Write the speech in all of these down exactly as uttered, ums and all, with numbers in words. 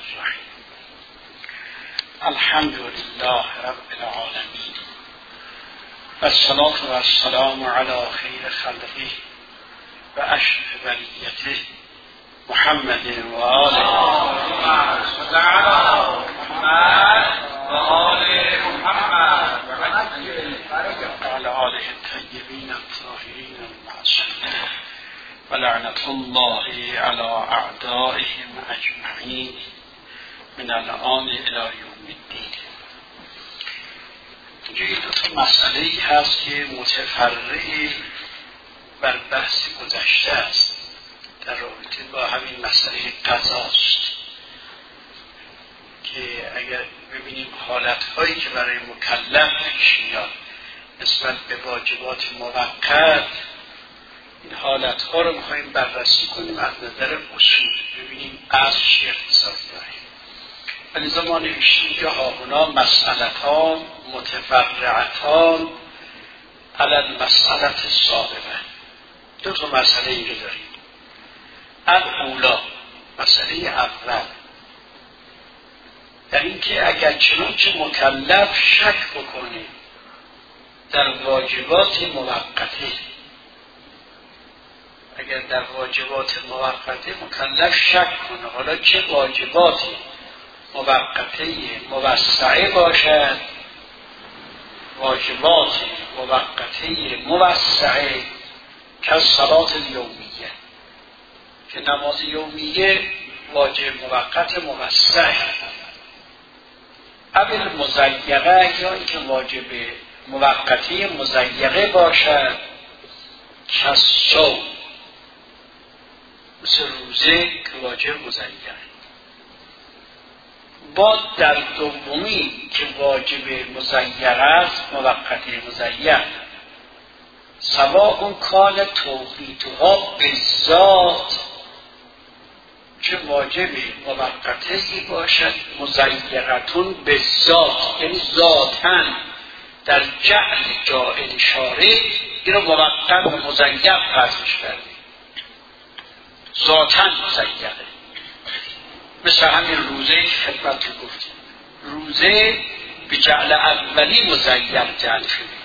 الرحیم. الحمد لله رب العالمین و الصلاة و السلام علی خیر خلقه و اشرف بریته محمد و آله صلی علی محمد و آل محمد و علی آله الطیبین الطاهرین المعصومین و لعنت الله علی اعدائهم اجمعین من الان الی یوم الدین. اینجا یه دو تا مسئله ای هست که متفرعی بر بحث گذشته است در رابطه با همین مسئله قضاست که اگر ببینیم حالتهایی که برای مکلف پیش میاد نسبت به واجبات موقت، این حالتها رو میخواییم بررسی کنیم از نظر اصول، ببینیم اصل چی اختصاص داره. ولی ما نوشتیم که هاهونا مسئلتان متفرعتان علی المسئلة السابقه. دو تا مسئله اینجا داریم. الاولا، مسئله اول، در اینکه اگر چنانچه مکلف شک بکنه در واجبات موقته، اگر در واجبات موقته مکلف شک کنه، حالا چه واجباتی موقته موسعه باشد، واجبات موقته موسعه که صلات یومیه، که نماز یومیه واجب موقت موسعه، اول مضیقه یا اینکه واجب موقتی مضیقه باشد که صوم، مثل روزه که واجب مضیقه. با در دومی که واجب مضیقه است، موقتی مضیقه، سواء کان توقیتها بالذات، چه واجب موقتی باشد مضیقتون بالذات، یعنی ذاتاً در جعل جاعل شارع این رو موقت و مضیق قضیش کرده، ذاتاً مضیقه. مثل همین روزه که خدمت رو گفتیم، روزه به جعل اولی مضیق جعل شده،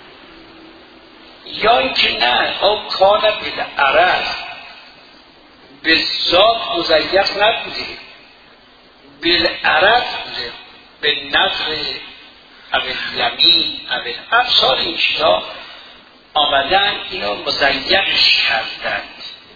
یا اینکه نه او کان بالعرض، به ذات مضیق نبوده، بالعرض بوده، به نظر اول یمین اول افسار این چیزا آمدن اینا مضیقش کردند.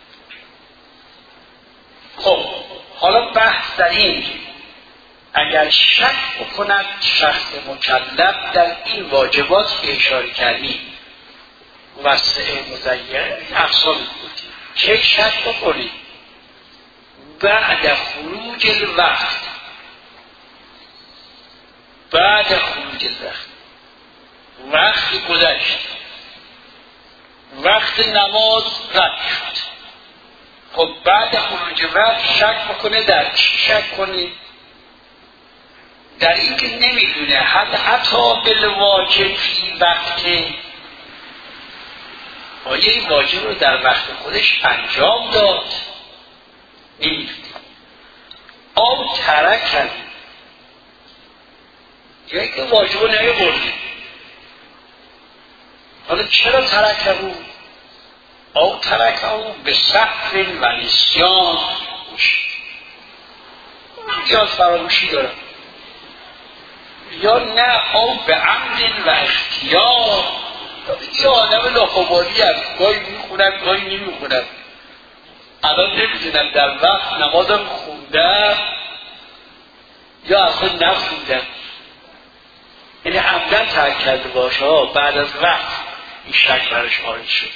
خب حالا بحث در این اگر شک بکند شخص مکلف در این واجبات که اشاره کردیم وسعه مضیقه افسار بودیم، که شک بکنید بعد خروج الوقت، بعد خروج الوقت، وقتی گذشت، وقت نماز رد شد، خب بعد خروج وقت شک بکنه در چی شک کنه؟ در این که نمیدونه حتی حتی بالواجب فی وقت، آیا این واجب رو در وقت خودش انجام داد؟ نمیدونه. آو ترک، یا اینکه واجب رو نمیبرده، حالا چرا ترک رو؟ او ترک او به سهو و نسیان، یاد فراموشی دارم، یا نه او به عمد و اختیار، یه آدم لاخوبالی هست، گاهی میخونم گاهی نمیخونم، الان نمیدونم در وقت نمازم خوندم یا اصلا نخوندم، یعنی عمدن ترک کرده باشه، بعد از وقت این شک برش وارد شد.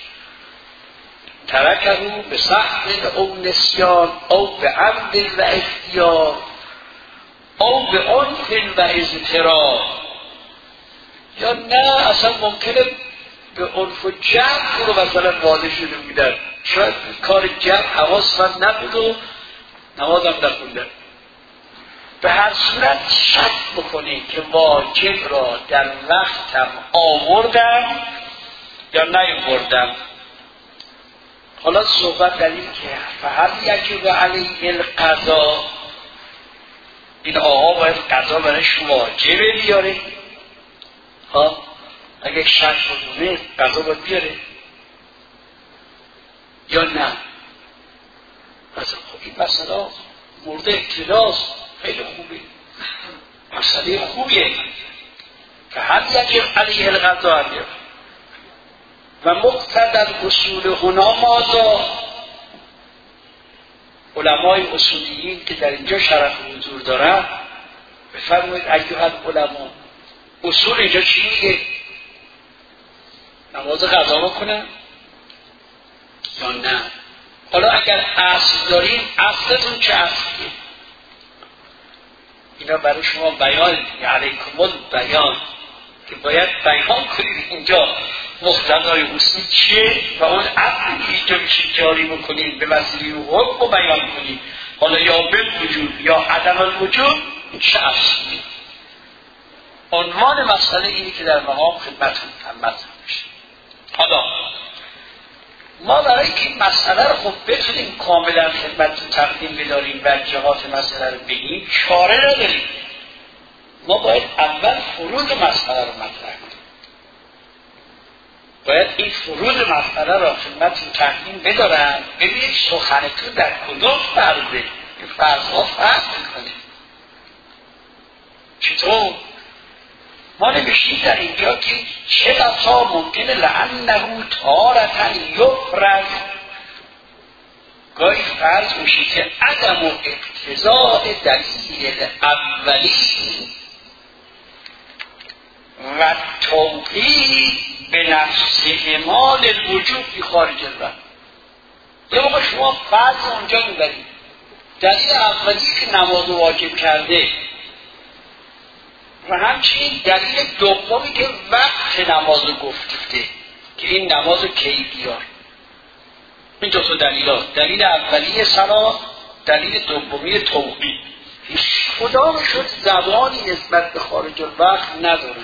ترکه به سهو او نسیان او به عمد و اختیار او به عنف و اضطرار، یا نه اصلا ممکنه به عنف و جمع رو مثلا واضح شده بودن، شاید کار جمع حواس من نبود و نمازم نخوندن. به هر صورت شک بکنید که واجب را در وقتم آوردم یا نیاوردم. حالا صحبت در این که فهل یجب علیه القضا، این آقا باید قضا برایش واجبه بیاره ها، اگه شک بدونه قضا باید بیاره یا نه؟ مثلا خب این مسئله مورد اطلاعاست، خیلی خوبه، مسئله خوبیه که هر یکی علیه القضا علیه و مقتضی اصول هنا مازا. علمای اصولیین که در اینجا شرف حضور دارن بفرمایید ایها العلماء، اصول اینجا چی میگه؟ نماز قضا بکنن یا نه؟ حالا اگر اصل داریم اصلتون چه اصلیه؟ اینا برای شما بیان، علیکم البیان، که باید بیان کنید اینجا مقتضای اصول چیه و اون اصلی که اینجا میشه جاری بکنید به وسیله حکم و بیان کنید. حالا یا بالوجوب یا عدم الوجوب چه اصلیه؟ عنوان مسئله اینی که در مقام خدمتتون مطرح میشه. حالا ما برای که این مسئله رو خب بتونیم کاملا خدمتتون تقدیم بداریم و جهات مسئله رو بگیم، چاره نداریم. ما باید اول فروض مسئله رو مطرح کنیم. باید این فروض مسئله رو خدمتتون تقدیم بدارم، ببینید سخنتون در کدوم فرضه، این فرضها فرق میکنه. چطور؟ ما نوشتیم در اینجا که چه بسا ممکنه لعنه تارة یفرض، گاهی فرض میشه که عدم و اقتضاء دلیل اولی و توقیع به نفس اعمال الوجوب فی خارج الوقت. یه موقع شما فرض اونجا میبرید دلیل اولی که نماز واجب کرده و همچنین دلیل دومی که وقت نماز رو گفته که این نماز کی بیار. این دو تا دلیل هست، دلیل اولی صلاح، دلیل دومی توقیع. هیچ کدامشون زبانی نسبت به خارج الوقت ندارن.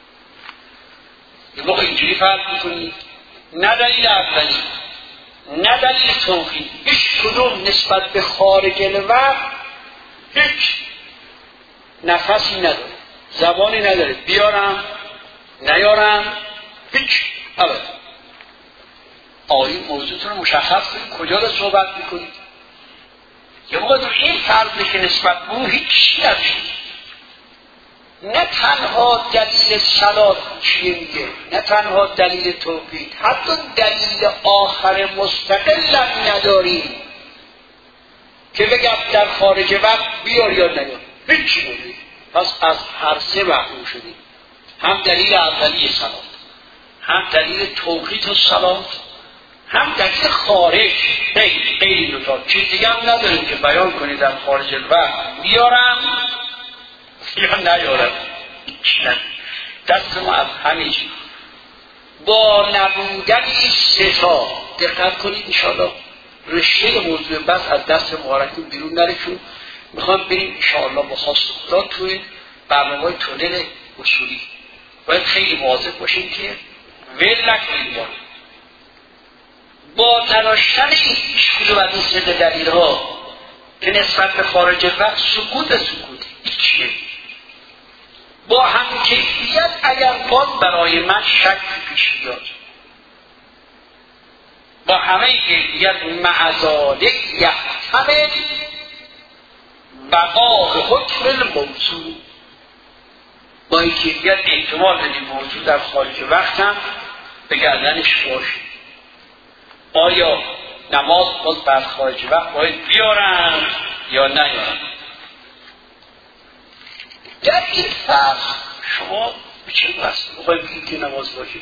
یه موقع اینجوری فرق میکنید نه دلیل اولی نه دلیل توقیع، هیچ کدوم نسبت به خارج الوقت هیچ نفسی نداره، زبانی نداره، بیارم نیارم هیچ ابدا. آیین موضوعتون رو مشخص کنید، کجا رو صحبت میکنید. یه موقع در این فرضی که نسبت به اون هیچی نشید. نه تنها دلیل صلاح چیه میگه، نه تنها دلیل توقیت، حتی دلیل آخر مستقل هم نداریم که بگم در خارج وقت بیار یا نیار، هیچی نداریم. پس از هر سه محروم شدیم، هم دلیل اولی صلاح، هم دلیل توقیت و صلاح، هم دلیل خارج. غیر غیر دو تا چیز دیگه هم نداریم که بیان کنید در خارج الوقت بیارم یا نیارم. دست ما از همه چیز با نبودن این سه تا دقت کنید انشاءالله رشته موضوع بس از دست مبارکتون بیرون نرشون. میخوام بریم انشاءالله با خواست خدا توی برنامه‌های تونل اصولی باید خیلی مواظب باشیم که ول نکنید. با با نداشتن هیچ کدوم از این سه دلیل ها که نسبت به خارج وقت سکوت سکوت هیچیه، با هم کیفیت اگر باز برای من شک پیش بیاد، با همه کیفیت معذالک یحتمل بقا حکم الموضوع، با این کیفیت احتمال بدیم موضوع در خارج وقت هم به گردنش باشه. آیا نماز باز بعد خارج وقت باید بیارن یا نیارن؟ در این فرق شما به چه بسته بخواهیم بگید که نماز واجبه؟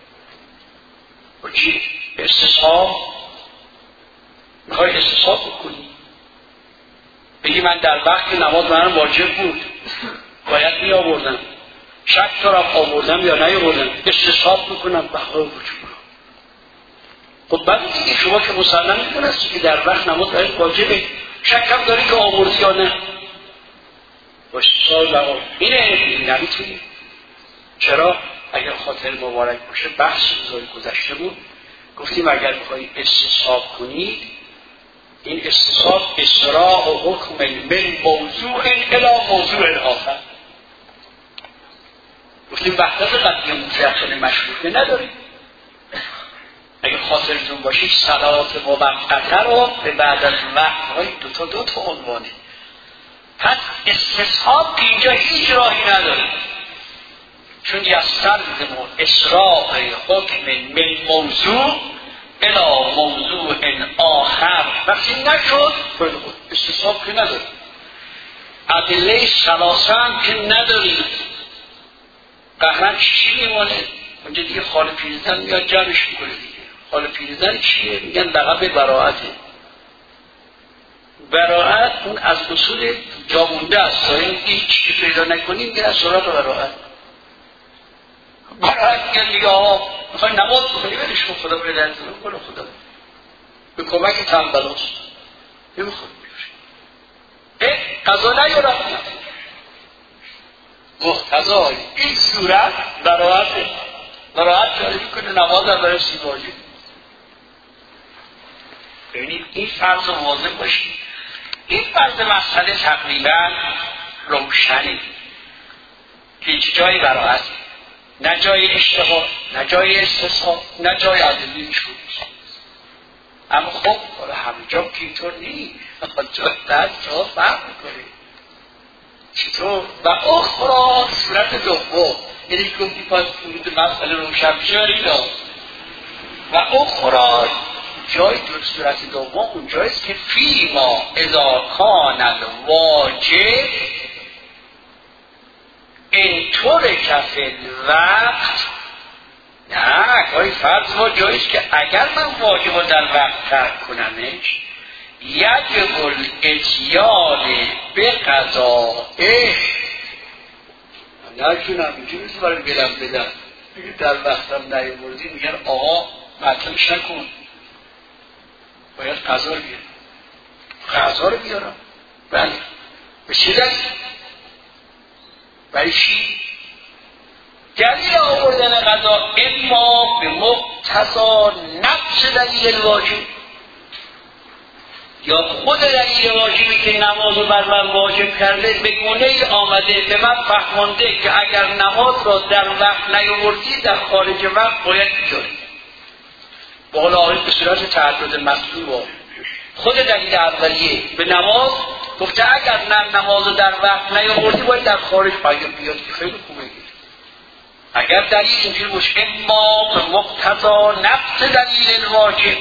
با چی؟ استصحاب؟ میخوای استصحاب بکنی؟ بگی من در وقت نماز منم واجب بود باید می آوردم، شک دارم آوردم یا نیاوردم، استصحاب میکنم بخواه وجود. خب بعد دیگه شما که مسلم میدونستی که در وقت نماز باید واجبه، شک هم داری که آوردی یا نه. باشه سال بقا اینه نمیتونی. چرا؟ اگر خاطر مبارک باشه بحث روزای گذشته بود گفتیم اگر بخوایی استصحاب کنید این استصحاب اسراع و حکم من موضوع الی موضوع آخر. گفتیم وحدت قطعی مطلقه مشروطه نداریم. اگه خاطرتون باشید صلوات موقته رو به بعد از وقت‌های دو تا دو تا عنوانه. پس استصحاب که اینجا هیچ راهی نداره، چون یستلزم اسراع حکم من موضوع الی موضوع آخر. وقتی نشد استصحاب که نداره. ادله ثلاثه هم که نداریم. قهرن چی میمونه؟ اونجا دیگه خال پیرزن میاد جمعش میکنه دیگه. خال پیرزن چیه؟ میگن لقب براعته. براعت اون از اصول جامونده است. این چی پیدا نکنیم میگن از سراغ براعت. براعت میگن میگه آقا میخوای نماز بکنی برش کن خدا به درد کنه خدا به کمک تنبلاست نمیخواد بیاره قضا نیارم مختزای این صورت براعته. براعت جاری میکنه نماز هم برای سی واجب. ببینید این فرض رو واضح باشید. این فرض مسئله تقریبا روشنه که هیچ جایی براعته، نه جای اشتباه، نه جای استصحاب، نه جای عدلی چون. اما خب همه جا که اینطور نیست، جا در جا فرق میکنه. چطور؟ و اخرى صورت دوم، یعنی گفتی پاس فرود مسئله روشن میشه اینا. و اخرى جای دو صورت دوم اون جاییست که فی ما اذا کان الواجب اینطور کفل وقت. نه گاهی فرض ما جاییست که اگر من واجب رو در وقت ترک کنمش یجب الاتیان به قضائه. نکنم اینجوریست برای بلم بدم در وقتم نیاوردی میگن آقا مطلبش نکن، باید قضا رو بیارم. قضا رو بیارم بله به چه دلیل؟ برای چی؟ دلیل آوردن قضا اما به مقتضا نفس دلیل واجب، یا خود دلیل واجبی که نماز رو بر من واجب کرده به گونه ای آمده به من فهمانده که اگر نماز را در وقت نیاوردی در خارج وقت باید بیاری. به قول آقای به صورت تعدد مطلوب خود دلیل اولیه به نماز گفته اگر نه نماز رو در وقت نیاوردی باید در خارج باید بیاد که خیلی خوبه. اگر دلیل اینجوری باشه اما به مقتضا نفس دلیل واجب،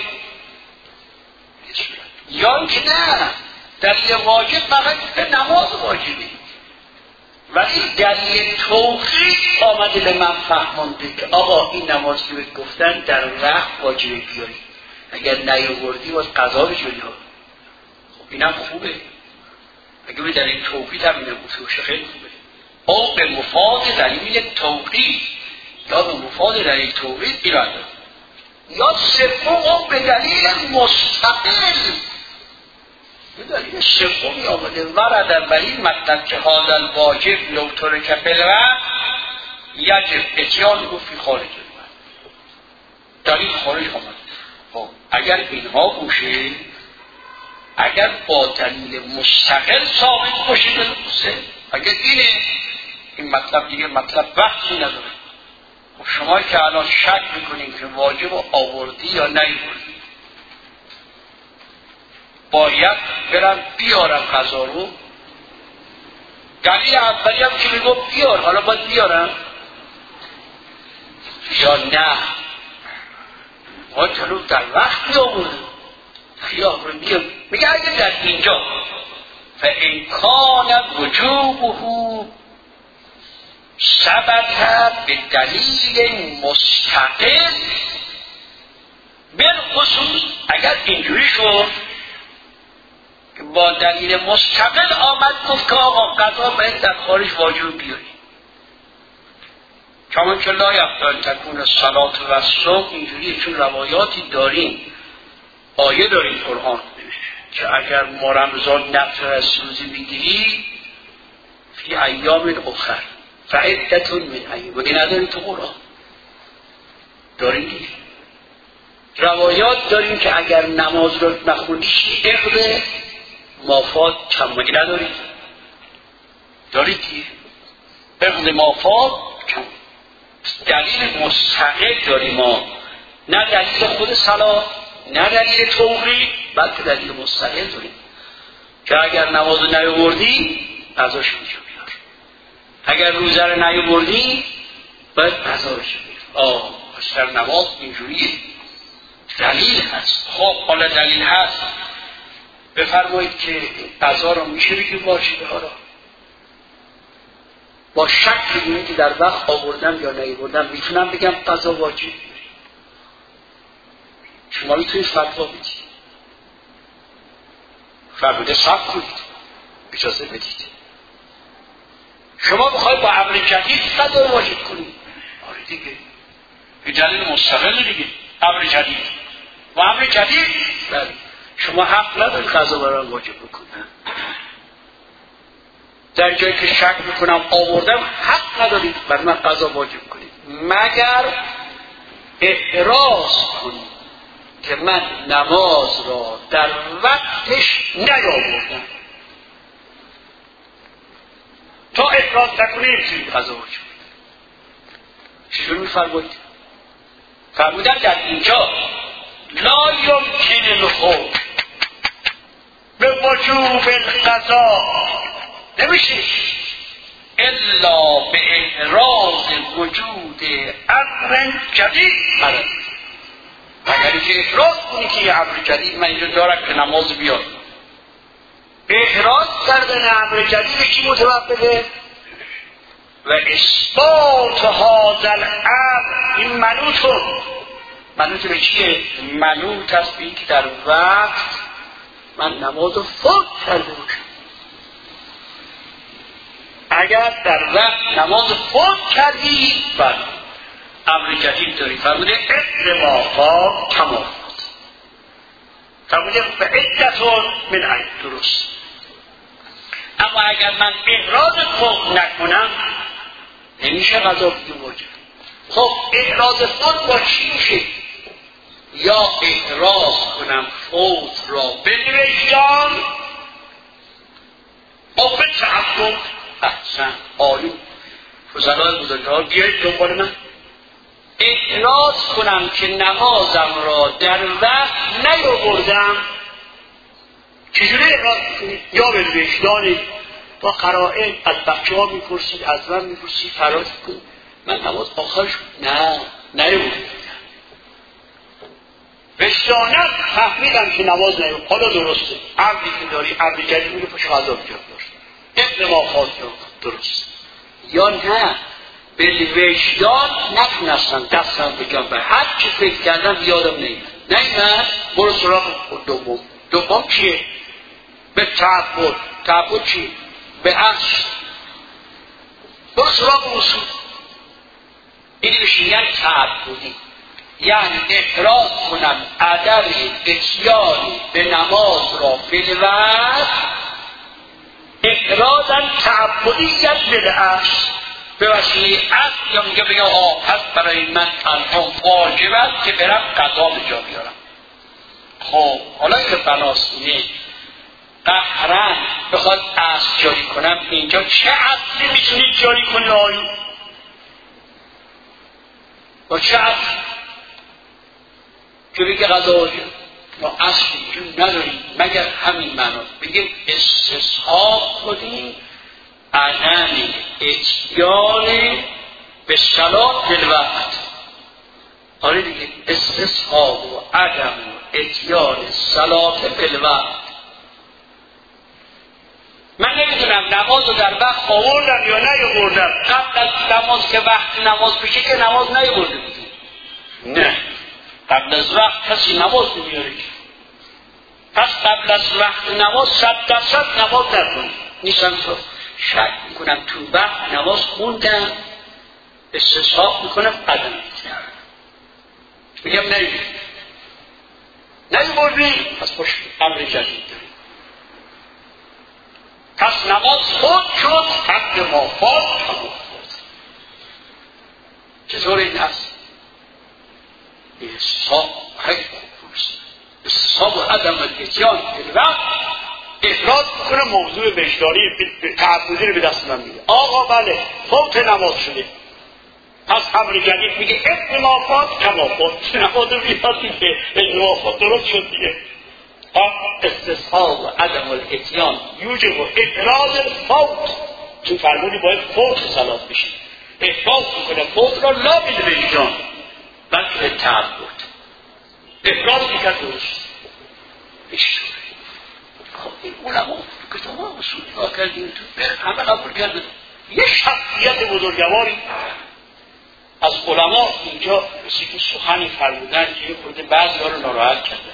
یا که نه دلیل واجب فقط به نماز واجبی، ولی دلیل توقیف آمده به من فهمانده که آقا این نماز که بهت گفتن در وقت واجبه بیاری، اگر نیاوردی باید قضا بجوری ها. خب اینم خوبه. اگه به دلیل توقیف هم اینم باشه خیلی خوبه. او به مفاد دلیل توقیف یا به مفاد دلیل توقیف ایران دارد، یا سوم به دلیل مستقل. به دلیل سومی آمده ورد بر این مطلب که هذا الواجب لو ترک بالوقت یجب اتیان او فی خارج الوقت. دلیل خارج آمده. خب اگر اینها باشه، اگر با دلیل مستقل ثابت باشه بلوسه، اگر اینه این مطلب دیگه مطلب بحثی نداره. خب شما که الان شک میکنین که واجب رو آوردی یا نیاوردی، باید برم بیارم قضا رو. دلیل اولی هم که میگم بیار، حالا باید بیارم یا نه باید جلو در وقت بیاورم یا بیارم. میگه اگه در اینجا فإن وجوبه ثبت به دلیل مستقل، بالخصوص اگر اینجوری شد که با دلیل مستقل آمد گفت که آقا قضا باید در خارج واجب بیاری، چون که لا یفتن تکون صلات و صبح اینجوریه. چون روایاتی داریم، آیه داریم قرآن که اگر ما رمضان نفر از روزی بگیری فی ایام اخر فعدتون من ایام، بگه نداری تو قرآن داریم دیگه روایات داریم که اگر نماز رو نخوندیش عقد مافات کمونی ندارید. دارید دیگه عقد مافات کم. دلیل مستقل داریم ما، نه دلیل خود صلاح نه دلیل توقیع، بلکه دلیل مستقل داریم که اگر نماز رو نیاوردی قضاش میشه بیار، اگر روزه رو نیاوردی باید قضا بشه بیار. آه پس در نماز اینجوریه دلیل هست. خب حالا دلیل هست بفرمایید که قضا رو میشه بگیم واجبه ها را با شک بگیم که در وقت آوردم یا نیاوردم میتونم بگم قضا واجب. شما میتونید فتوا بدید، فرموده صبر کنید، اجازه بدید. شما بخواید با امر جدید قضا رو واجب کنید، آره دیگه این دلیل مستقل دیگه. امر جدید و امر جدید بله شما حق ندارید قضا برای واجب بکنید. در جایی که شک میکنم آوردم حق ندارید برای من قضا واجب کنید مگر اعراض کنید که من نماز را در وقتش نیاوردم. تا اعراض نکنید نمیتونید قضا واجب کنید. چجور میفرمایید؟ فرمودن در اینجا لا یمکن الحکم به وجوب القضا نمیشه الا به احراز وجود امر جدید. اگر که احراز کنی که یه امر جدید من اینجا دارم که نماز بیاد، احراز کردن امر جدید کی متوقفه؟ و اثبات هذا الامر این منوط منوط به چیه؟ منوط است به اینکه در وقت من نماز رو فوت کرده باشم. اگر در وقت نماز فوت کردی بله امر جدید داری. فرموده عقد مافات تمام فرموده به عدتون من عید درست. اما اگر من احراز فوت نکنم نمیشه قضا بگیم واجب. خب احراز فوت با چی میشه؟ یا احراز کنم فوت را بنوشتم او به تعقب. احسن عالی فضلای بزرگوار بیایید دنبال من. احراز کنم که نمازم را در وقت نیاوردم. چجوری احراز کنید؟ یا به وجدان با قرائن از بچه ها میپرسید، از من میپرسید، فراز کنید من نماز آخرش نه نیاوردم. وجدانم فهمیدم که نماز نیاوردم. حالا درسته عبدی که داری عبد جدید میگه پشت قضا بیاد ابن ما خواست درست. یا نه به وجدان نتونستم دستم بگم به هر چی فکر کردم یادم نمیاد. نه برو سراغ دوم. دوم چیه؟ به تعبد. تعبد چی؟ به اصل برو سراغ اصول. این بشه یعنی تعبدی، یعنی احراز کنم عدم اتیان به نماز را بالوقت احرازم تعبدیت بدعست به وسیله اصل. یا میگه بگه آه پس برای من تنها واجب است که برم قضا به جا بیارم. خب حالا که بناسینه قهرن بخواد اصل جاری کنم اینجا چه اصلی میتونید جاری کنی آیون؟ با چه اصل که بگه قضا واجب؟ ما اصلی جون نداریم مگر همین معنا بگیم استصحاب کنیم عدم اتیان به صلاة بالوقت. آره دیگه استصحاب و عدم اتیان صلاة بالوقت. من نمیدونم نماز رو در وقت آوردم یا نیاوردم. قبل از نماز که وقت نماز بشه که نماز نیاورده بودیم. نه قبل از وقت کسی نماز نمیاره. پس قبل از وقت نماز صد درصد نماز نکنم. نیستم تو شک میکنم تو وقت نماز خوندم استصحاب میکنم قدم میگم نیبردی نیبردی پس خوش امر جدید داریم. پس نماز خود شد حق ما فات تمام. چطور این هست؟ احساب خیلی خوب پرسید احساب و عدم الاتیان الوقت افراد کنه موضوع وجدانی تعبدی رو به دست من میده. آقا بله فوت نماز شده، پس امر جدید میگه ابن مافات کمافات نماز رو بیاد دیگه ابن مافات درست شد دیگه. استصحاب و عدم الاتیان یوجب و افراد الفوت، چون فرمودی باید فوت صلات بشید، افراد میکنه فوت را لا به وجدان بلکه به تعبد افراد میکرد درست بشوره. خب این علما کتاب ها اصول نگاه کردیم تو همه قبول کرده. یه شخصیت بزرگواری از علما اینجا کسی که سخنی فرمودن که خود بعضی ها رو ناراحت کردن.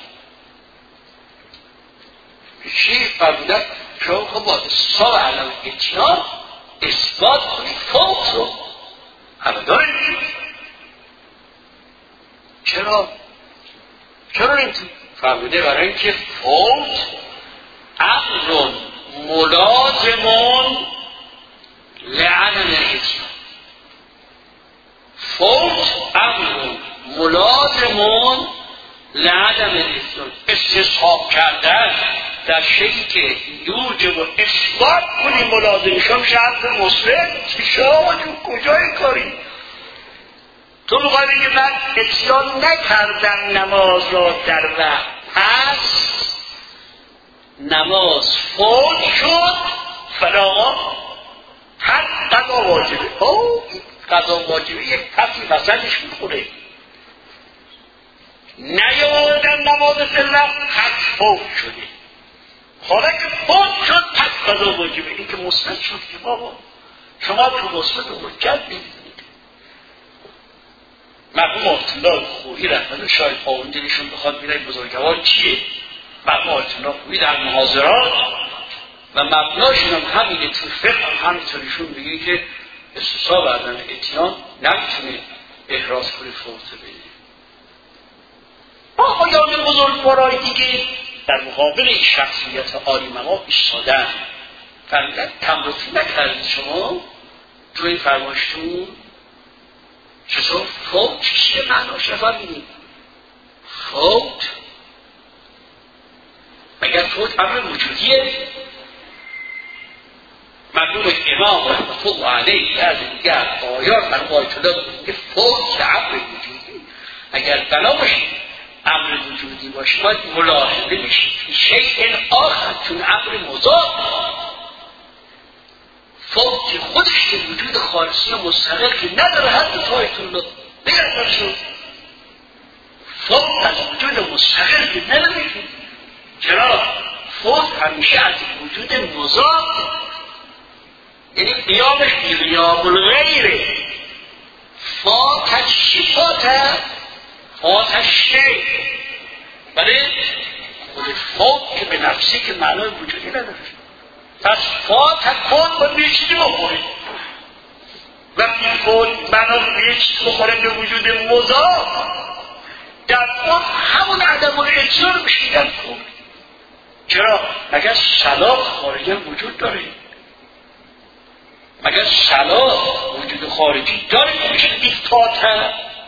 چی فرمودن؟ شما خب با اصحاب علم اتیان اثبات کنید فوت رو همه دارید. چرا؟ چرا نمیتونید؟ فرموده برای اینکه فوت امر ملازمون لعدم الاتیان. فوت امر ملازمون لعدم الاتیان. استصحاب کردن در شیئی که یوجب و اثبات کنی ملازمشم شرط مسلم شما جو کجای کاری؟ تو میخوای بگی من اتیان نکردم نماز را در وقت، پس نماز فوت شد فلا هر قضا واجبه. او قضا واجبه یک کسی وسطش میخوره نیادن نماز فلق پس فوت شده. حالا که فوت شد پس قضا واجبه. این که مسند شد که بابا شما تو مسند و حجت نمیدونید. مرحوم آیت‌الله خویی رحمت شاید آوندنشون بخواد میره بزرگوار چیه؟ مرحوم آیت‌الله خویی در محاضرات و مبناشون هم همینه، تو فقه هم همینطوریشون میگه که استصحاب عدم اتیان نمیتونه احراز کنه فوت بینه. آقایان بزرگوارای دیگه در مقابل این شخصیت عالی مقام ایستادن فرمودن تمرسی نکردید شما تو این فرمایشتون؟ چطور فوت چیه معناش نفهمیدید؟ فوت مگر فوت امر وجودیه؟ مرحوم امام رحمت الله علیه از دیگر آیات مرحوم آیت الله میگه فوت امر وجودی. اگر بنا باشید امر وجودی باشه باید ملاحظه بشید شیء آخر، چون امر مضاف فوت خودش که وجود خالصی و مستقل که نداره حد آیت الله بگرد شد فوت از وجود مستقل که نداره. چرا؟ فوت همیشه از وجود مضاف، یعنی قیامش بی قیام الغیره. فاتت شفاته فاتت شی برای خود فوت که به نفسی که معنای وجودی نداره. پس فاتت فوت باید به چیزی بخوره. وقتی فوت بنا به چیزی بخوره به وجود مضاف در فوت همون عدم الاتیان میشه در فوت. چرا؟ مگر صلاح خارجا وجود داره؟ مگر صلاح وجود خارجی داره؟ میشه بیست فاتح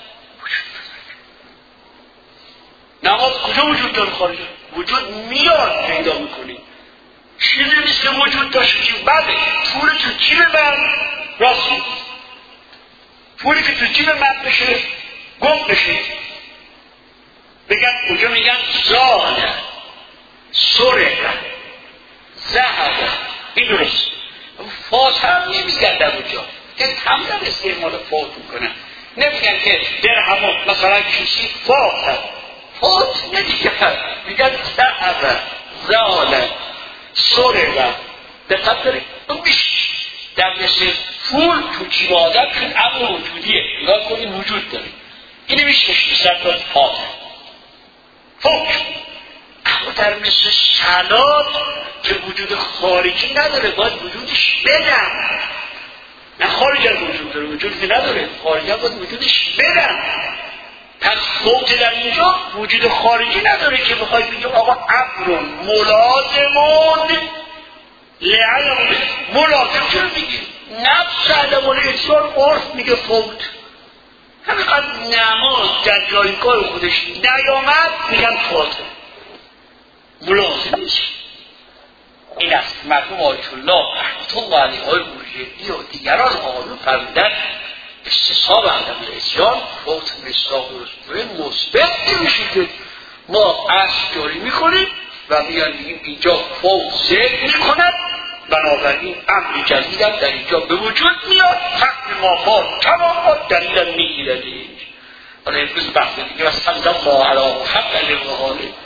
نماز کجا وجود داره خارجا؟ وجود میاد پیدا میکنی. چیزی نیست که وجود داشته که بله پول تو جیب من راستی پولی که تو جیب من بشه گم بشه بگن کجا میگن زانه سرقه زهره این درست. فوت هم نمیگن در اونجا که کمتر استعمال فوت میکنن. نمیگن که درهم مثلا کسی فوت فوت نمیگن، میگن زهره زاله سرقه. دقت دارید اون میشه در مثل پول تو جیب آدم چون امر وجودیه نگاه کنید وجود داره. اینه میشه شیصد تا فوت فوت. اما در مثل سلات که وجود خارجی نداره باید وجودش بدم. نه خارج از وجود داره وجودی نداره خارجی باید وجودش بدم. پس فوت در اینجا وجود خارجی نداره که بخواید بگیم آقا امر ملازمون لعلم ملازم چرا میگیم؟ نفس عدم الاتیان عرف میگه فوت. همینقدر نماز در جایگاه خودش نیامد میگن فاطمه ملازم میشه. این است مرحوم آیت الله رحمت الله علیه های بروجردی و دیگران آقایون فرمودن استصحاب عدم الاسیان فوت مصداق رسوله مثبت نمیشه که ما اصل جاری میکنیم و میان میگیم اینجا فوت ذکر میکند، بنابراین امر جدیدم در اینجا به وجود میاد، حق ما فوت تمام باد دلیلم میگیردیش. حالا امروز بحث دیگه و صلی الله علی محمد و آله